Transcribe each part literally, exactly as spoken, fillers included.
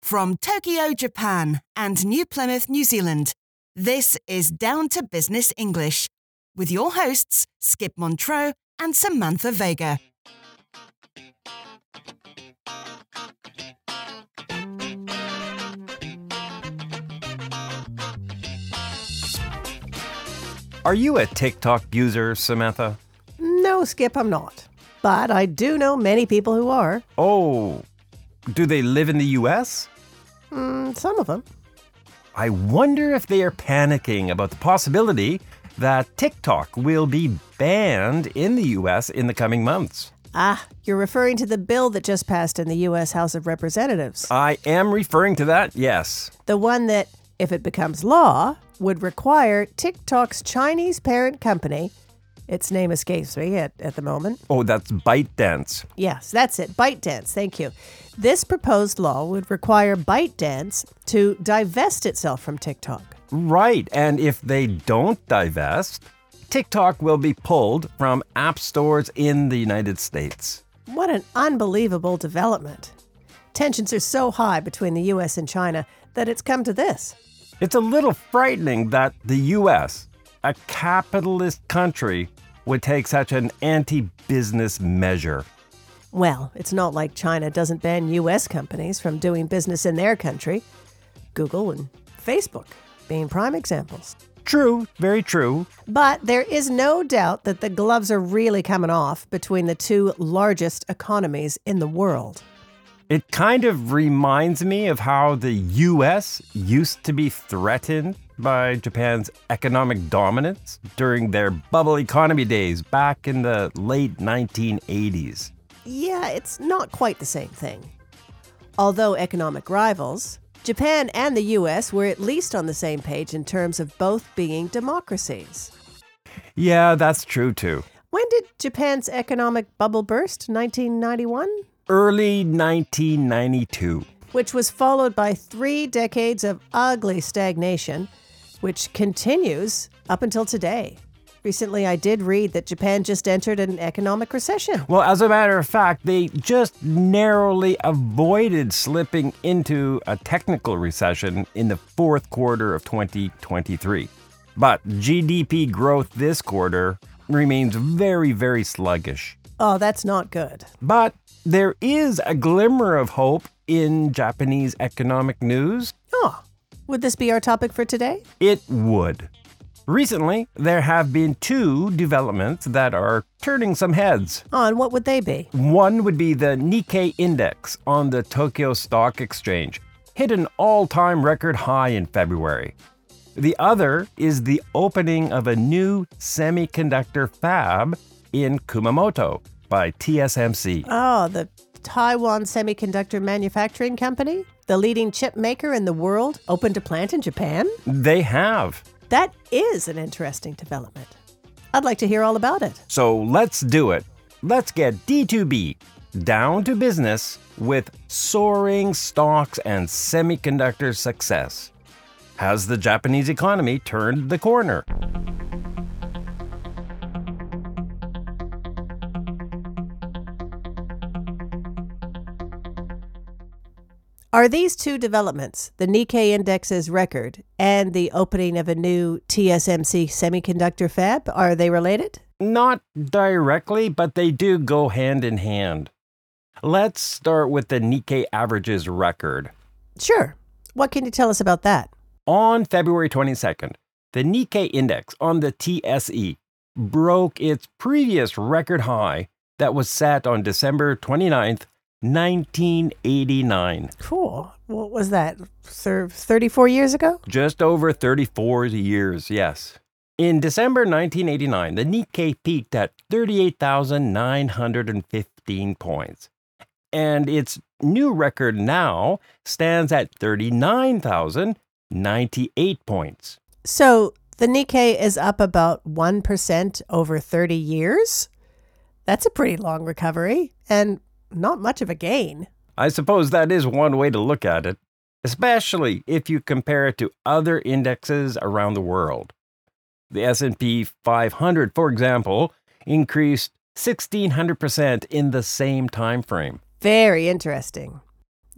From Tokyo, Japan and New Plymouth, New Zealand, this is Down to Business English with your hosts, Skip Montreux and Samantha Vega. Are you a TikTok user, Samantha? No, Skip, I'm not. But I do know many people who are. Oh, do they live in the U S? Mm, some of them. I wonder if they are panicking about the possibility that TikTok will be banned in the U S in the coming months. Ah, you're referring to the bill that just passed in the U S House of Representatives. I am referring to that, yes. The one that, if it becomes law, would require TikTok's Chinese parent company, its name escapes me at, at the moment. Oh, that's ByteDance. Yes, that's it. ByteDance, thank you. This proposed law would require ByteDance to divest itself from TikTok. Right, and if they don't divest, TikTok will be pulled from app stores in the United States. What an unbelievable development. Tensions are so high between the U S and China that it's come to this. It's a little frightening that the U S, a capitalist country, would take such an anti-business measure. Well, it's not like China doesn't ban U S companies from doing business in their country. Google and Facebook being prime examples. True, very true. But there is no doubt that the gloves are really coming off between the two largest economies in the world. It kind of reminds me of how the U S used to be threatened by Japan's economic dominance during their bubble economy days back in the late nineteen eighties. Yeah, it's not quite the same thing. Although economic rivals, Japan and the U S were at least on the same page in terms of both being democracies. Yeah, that's true too. When did Japan's economic bubble burst? nineteen ninety-one? Early nineteen ninety-two. Which was followed by three decades of ugly stagnation, which continues up until today. Recently, I did read that Japan just entered an economic recession. Well, as a matter of fact, they just narrowly avoided slipping into a technical recession in the fourth quarter of twenty twenty-three. But G D P growth this quarter remains very, very sluggish. Oh, that's not good. But there is a glimmer of hope in Japanese economic news. Oh, would this be our topic for today? It would. Recently, there have been two developments that are turning some heads. Oh, and what would they be? One would be the Nikkei index on the Tokyo Stock Exchange hit an all-time record high in February. The other is the opening of a new semiconductor fab in Kumamoto by T S M C. Oh, the Taiwan Semiconductor Manufacturing Company? The leading chip maker in the world, opened a plant in Japan? They have. That is an interesting development. I'd like to hear all about it. So let's do it. Let's get D two B, down to business, with soaring stocks and semiconductor success. Has the Japanese economy turned the corner? Are these two developments, the Nikkei Index's record and the opening of a new T S M C semiconductor fab, are they related? Not directly, but they do go hand in hand. Let's start with the Nikkei averages record. Sure. What can you tell us about that? On February twenty-second, the Nikkei index on the T S E broke its previous record high that was set on December twenty-ninth, nineteen eighty-nine. Cool. What was that? thirty-four years ago? Just over thirty-four years, yes. In December nineteen eighty-nine, the Nikkei peaked at thirty-eight thousand nine hundred fifteen points. And its new record now stands at thirty-nine thousand ninety-eight points. So the Nikkei is up about one percent over thirty years? That's a pretty long recovery, and not much of a gain. I suppose that is one way to look at it, especially if you compare it to other indexes around the world. The S and P five hundred, for example, increased sixteen hundred percent in the same time frame. Very interesting.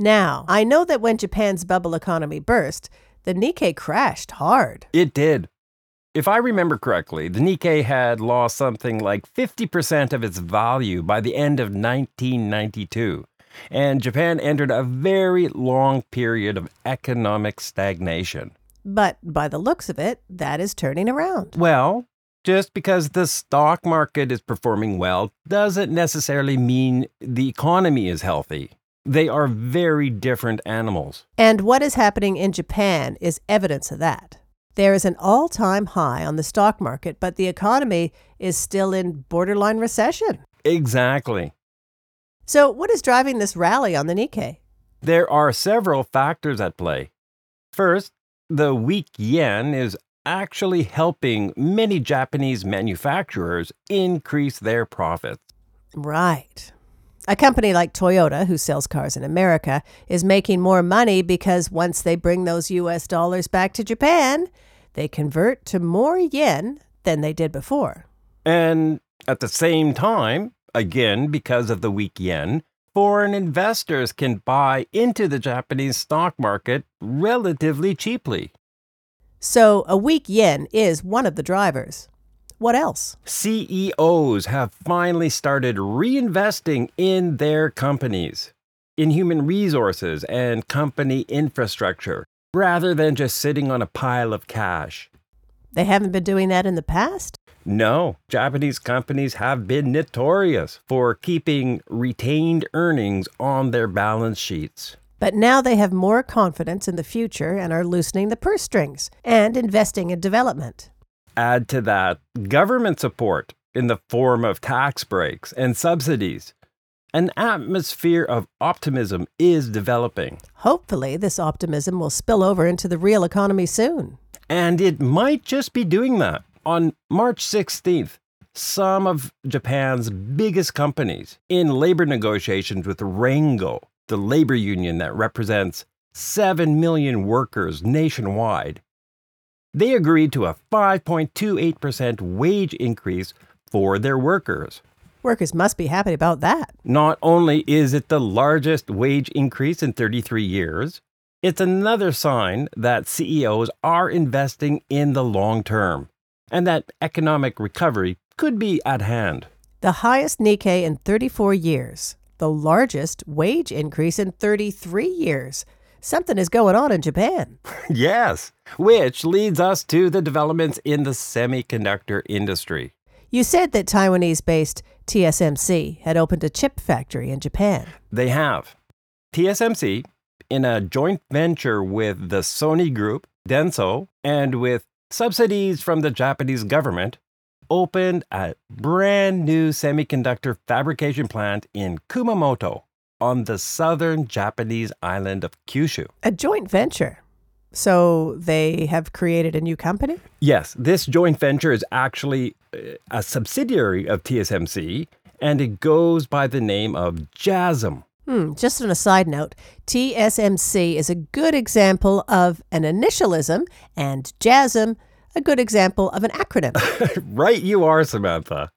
Now, I know that when Japan's bubble economy burst, the Nikkei crashed hard. It did. If I remember correctly, the Nikkei had lost something like fifty percent of its value by the end of nineteen ninety-two, and Japan entered a very long period of economic stagnation. But by the looks of it, that is turning around. Well, just because the stock market is performing well doesn't necessarily mean the economy is healthy. They are very different animals. And what is happening in Japan is evidence of that. There is an all-time high on the stock market, but the economy is still in borderline recession. Exactly. So what is driving this rally on the Nikkei? There are several factors at play. First, the weak yen is actually helping many Japanese manufacturers increase their profits. Right. A company like Toyota, who sells cars in America, is making more money because once they bring those U S dollars back to Japan, they convert to more yen than they did before. And at the same time, again, because of the weak yen, foreign investors can buy into the Japanese stock market relatively cheaply. So a weak yen is one of the drivers. What else? C E Os have finally started reinvesting in their companies, in human resources and company infrastructure, rather than just sitting on a pile of cash. They haven't been doing that in the past? No, Japanese companies have been notorious for keeping retained earnings on their balance sheets. But now they have more confidence in the future and are loosening the purse strings and investing in development. Add to that government support in the form of tax breaks and subsidies. An atmosphere of optimism is developing. Hopefully, this optimism will spill over into the real economy soon. And it might just be doing that. On March sixteenth, some of Japan's biggest companies in labor negotiations with Rengo, the labor union that represents seven million workers nationwide, they agreed to a five point two eight percent wage increase for their workers. Workers must be happy about that. Not only is it the largest wage increase in thirty-three years, it's another sign that C E Os are investing in the long term and that economic recovery could be at hand. The highest Nikkei in thirty-four years. The largest wage increase in thirty-three years. Something is going on in Japan. Yes, which leads us to the developments in the semiconductor industry. You said that Taiwanese-based T S M C had opened a chip factory in Japan. They have. T S M C, in a joint venture with the Sony Group, Denso, and with subsidies from the Japanese government, opened a brand new semiconductor fabrication plant in Kumamoto, on the southern Japanese island of Kyushu. A joint venture. So they have created a new company? Yes, this joint venture is actually a subsidiary of T S M C, and it goes by the name of JASM. Hmm, just on a side note, T S M C is a good example of an initialism, and JASM, a good example of an acronym. Right you are, Samantha.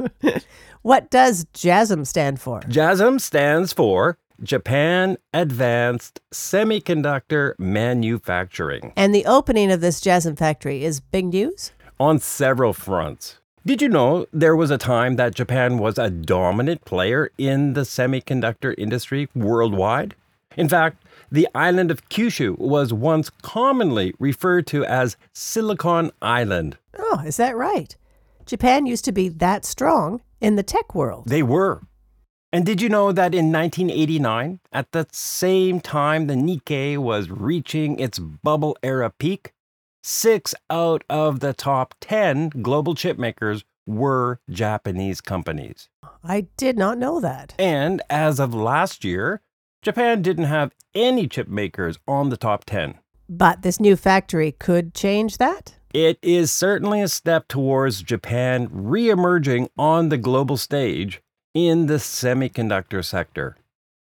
What does JASM stand for? JASM stands for Japan Advanced Semiconductor Manufacturing. And the opening of this JASM factory is big news? On several fronts. Did you know there was a time that Japan was a dominant player in the semiconductor industry worldwide? In fact, the island of Kyushu was once commonly referred to as Silicon Island. Oh, is that right? Japan used to be that strong in the tech world. They were. And did you know that in nineteen eighty-nine, at the same time the Nikkei was reaching its bubble era peak, six out of the top ten global chip makers were Japanese companies. I did not know that. And as of last year, Japan didn't have any chip makers on the top ten. But this new factory could change that? It is certainly a step towards Japan re-emerging on the global stage in the semiconductor sector.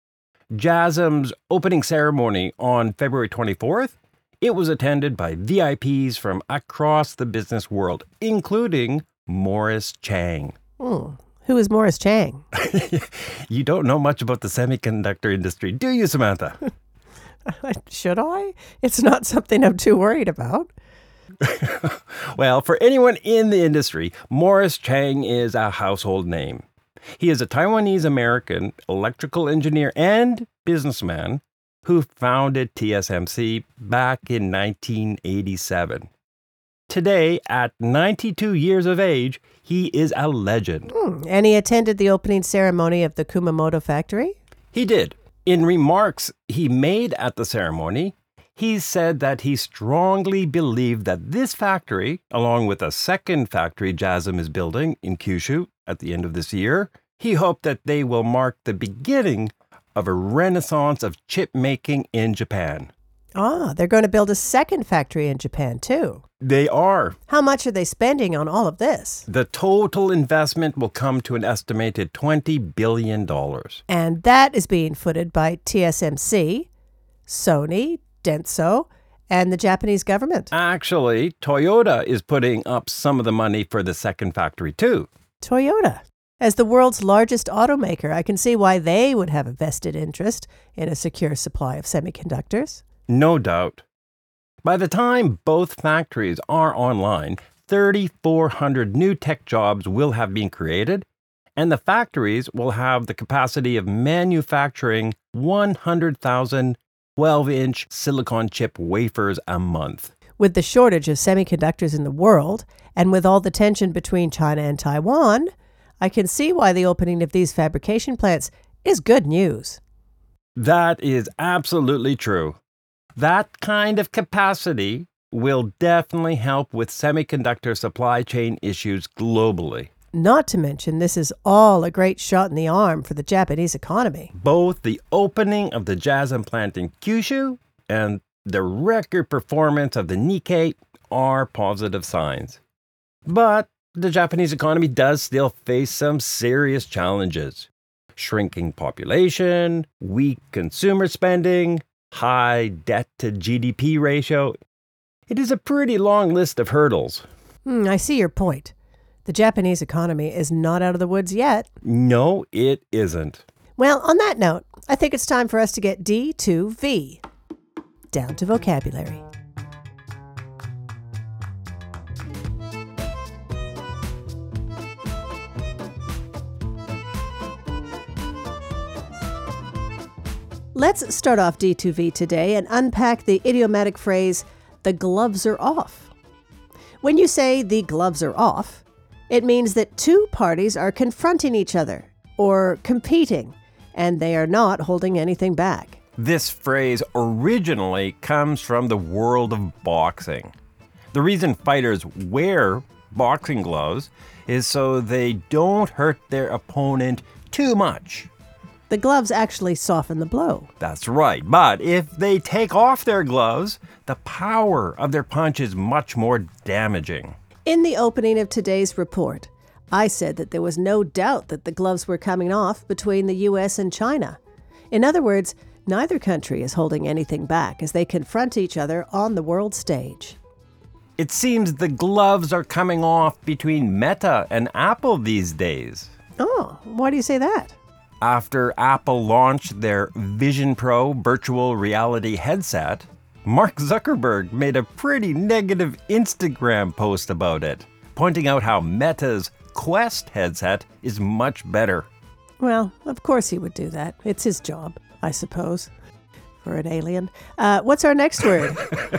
JASM's opening ceremony on February twenty-fourth, it was attended by V I Ps from across the business world, including Morris Chang. Hmm. Who is Morris Chang? You don't know much about the semiconductor industry, do you, Samantha? Should I? It's not something I'm too worried about. Well, for anyone in the industry, Morris Chang is a household name. He is a Taiwanese-American electrical engineer and businessman who founded T S M C back in nineteen eighty-seven. Today, at ninety-two years of age, he is a legend. Hmm. And he attended the opening ceremony of the Kumamoto factory? He did. In remarks he made at the ceremony, he said that he strongly believed that this factory, along with a second factory JASM is building in Kyushu at the end of this year, he hoped that they will mark the beginning of a renaissance of chip making in Japan. Ah, they're going to build a second factory in Japan, too. They are. How much are they spending on all of this? The total investment will come to an estimated twenty billion dollars. And that is being footed by T S M C, Sony, Denso, and the Japanese government. Actually, Toyota is putting up some of the money for the second factory, too. Toyota. As the world's largest automaker, I can see why they would have a vested interest in a secure supply of semiconductors. No doubt. By the time both factories are online, three thousand four hundred new tech jobs will have been created, and the factories will have the capacity of manufacturing one hundred thousand twelve-inch silicon chip wafers a month. With the shortage of semiconductors in the world, and with all the tension between China and Taiwan, I can see why the opening of these fabrication plants is good news. That is absolutely true. That kind of capacity will definitely help with semiconductor supply chain issues globally. Not to mention, this is all a great shot in the arm for the Japanese economy. Both the opening of the JASM plant in Kyushu and the record performance of the Nikkei are positive signs. But the Japanese economy does still face some serious challenges. Shrinking population, weak consumer spending, high debt-to-G D P ratio. It is a pretty long list of hurdles. Hmm, I see your point. The Japanese economy is not out of the woods yet. No, it isn't. Well, on that note, I think it's time for us to get D to V. Down to vocabulary. Let's start off D two V today and unpack the idiomatic phrase, the gloves are off. When you say the gloves are off, it means that two parties are confronting each other or competing, and they are not holding anything back. This phrase originally comes from the world of boxing. The reason fighters wear boxing gloves is so they don't hurt their opponent too much. The gloves actually soften the blow. That's right, but if they take off their gloves, the power of their punch is much more damaging. In the opening of today's report, I said that there was no doubt that the gloves were coming off between the U S and China. In other words, neither country is holding anything back as they confront each other on the world stage. It seems the gloves are coming off between Meta and Apple these days. Oh, why do you say that? After Apple launched their Vision Pro virtual reality headset, Mark Zuckerberg made a pretty negative Instagram post about it, pointing out how Meta's Quest headset is much better. Well, of course he would do that. It's his job, I suppose, for an alien. Uh, what's our next word?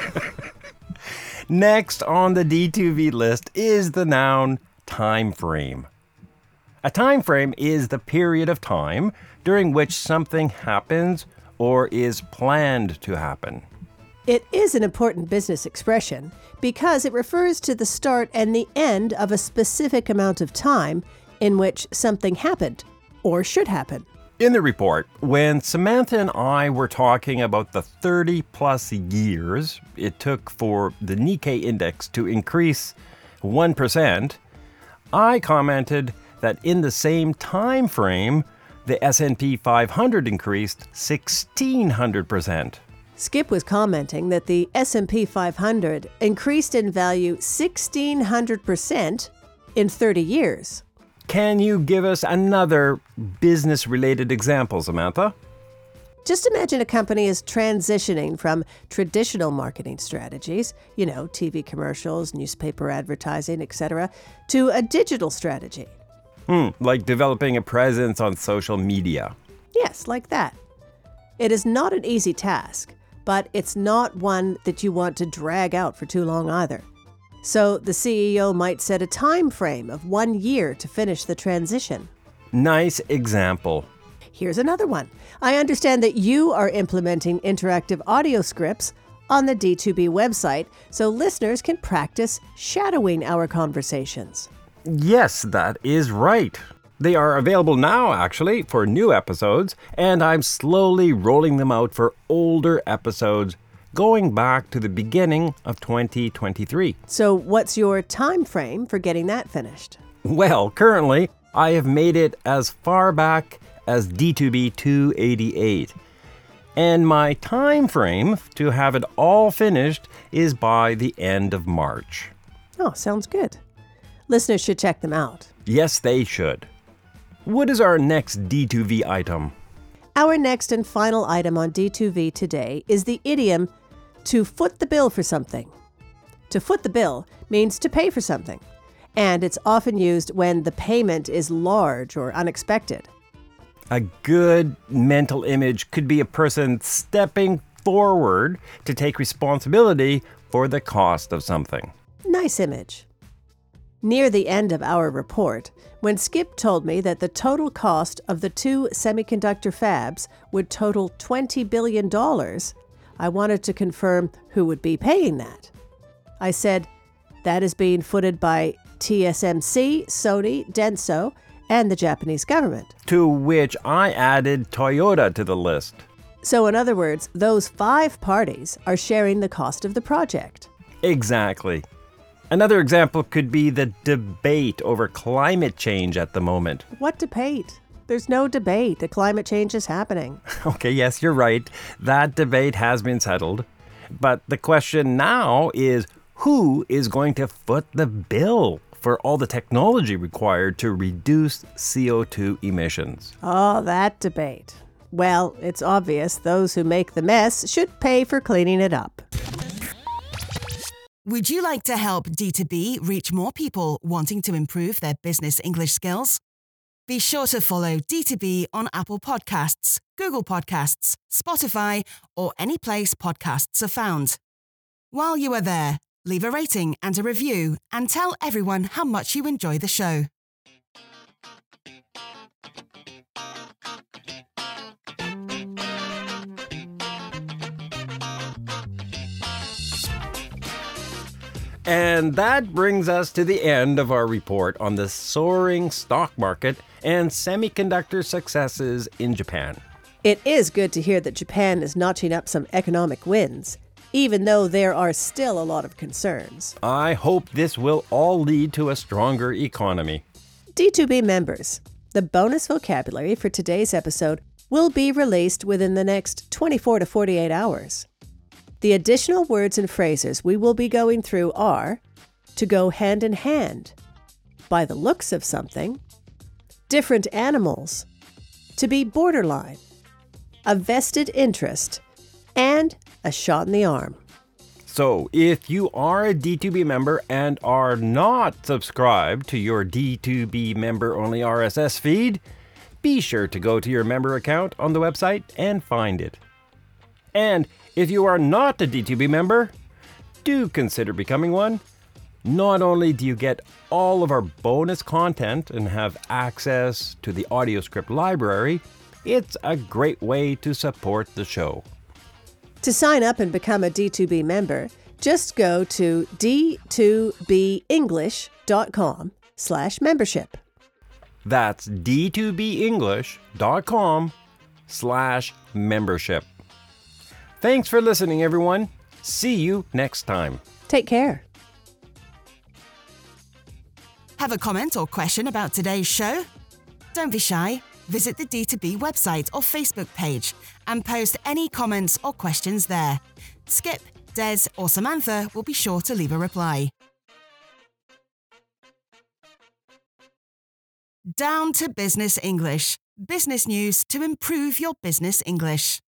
Next on the D two V list is the noun time frame. A time frame is the period of time during which something happens or is planned to happen. It is an important business expression because it refers to the start and the end of a specific amount of time in which something happened or should happen. In the report, when Samantha and I were talking about the thirty plus years it took for the Nikkei index to increase one percent, I commented that in the same time frame, the S and P five hundred increased sixteen hundred percent. Skip was commenting that the S and P five hundred increased in value sixteen hundred percent in thirty years. Can you give us another business-related example, Samantha? Just imagine a company is transitioning from traditional marketing strategies, you know, T V commercials, newspaper advertising, et cetera, to a digital strategy. Hmm, like developing a presence on social media. Yes, like that. It is not an easy task, but it's not one that you want to drag out for too long either. So the C E O might set a time frame of one year to finish the transition. Nice example. Here's another one. I understand that you are implementing interactive audio scripts on the D two B website so listeners can practice shadowing our conversations. Yes, that is right. They are available now, actually, for new episodes, and I'm slowly rolling them out for older episodes going back to the beginning of twenty twenty-three. So what's your time frame for getting that finished? Well, currently, I have made it as far back as D two B two eighty-eight. And my time frame to have it all finished is by the end of March. Oh, sounds good. Listeners should check them out. Yes, they should. What is our next D two V item? Our next and final item on D two V today is the idiom to foot the bill for something. To foot the bill means to pay for something, and it's often used when the payment is large or unexpected. A good mental image could be a person stepping forward to take responsibility for the cost of something. Nice image. Near the end of our report, when Skip told me that the total cost of the two semiconductor fabs would total twenty billion dollars, I wanted to confirm who would be paying that. I said, that is being footed by T S M C, Sony, Denso, and the Japanese government. To which I added Toyota to the list. So in other words, those five parties are sharing the cost of the project. Exactly. Another example could be the debate over climate change at the moment. What debate? There's no debate. The climate change is happening. Okay, yes, you're right. That debate has been settled. But the question now is, who is going to foot the bill for all the technology required to reduce C O two emissions? Oh, that debate. Well, it's obvious those who make the mess should pay for cleaning it up. Would you like to help D two B reach more people wanting to improve their business English skills? Be sure to follow D two B on Apple Podcasts, Google Podcasts, Spotify, or any place podcasts are found. While you are there, leave a rating and a review and tell everyone how much you enjoy the show. And that brings us to the end of our report on the soaring stock market and semiconductor successes in Japan. It is good to hear that Japan is notching up some economic wins, even though there are still a lot of concerns. I hope this will all lead to a stronger economy. D two B members, the bonus vocabulary for today's episode will be released within the next twenty-four to forty-eight hours. The additional words and phrases we will be going through are to go hand in hand, by the looks of something, different animals, to be borderline, a vested interest, and a shot in the arm. So, if you are a D two B member and are not subscribed to your D two B member-only R S S feed, be sure to go to your member account on the website and find it. And if you are not a D two B member, do consider becoming one. Not only do you get all of our bonus content and have access to the audio script library, it's a great way to support the show. To sign up and become a D two B member, just go to d two b english dot com slash membership. That's d two b english dot com slash membership. Thanks for listening, everyone. See you next time. Take care. Have a comment or question about today's show? Don't be shy. Visit the D two B website or Facebook page and post any comments or questions there. Skip, Des, or Samantha will be sure to leave a reply. Down to Business English. Business news to improve your business English.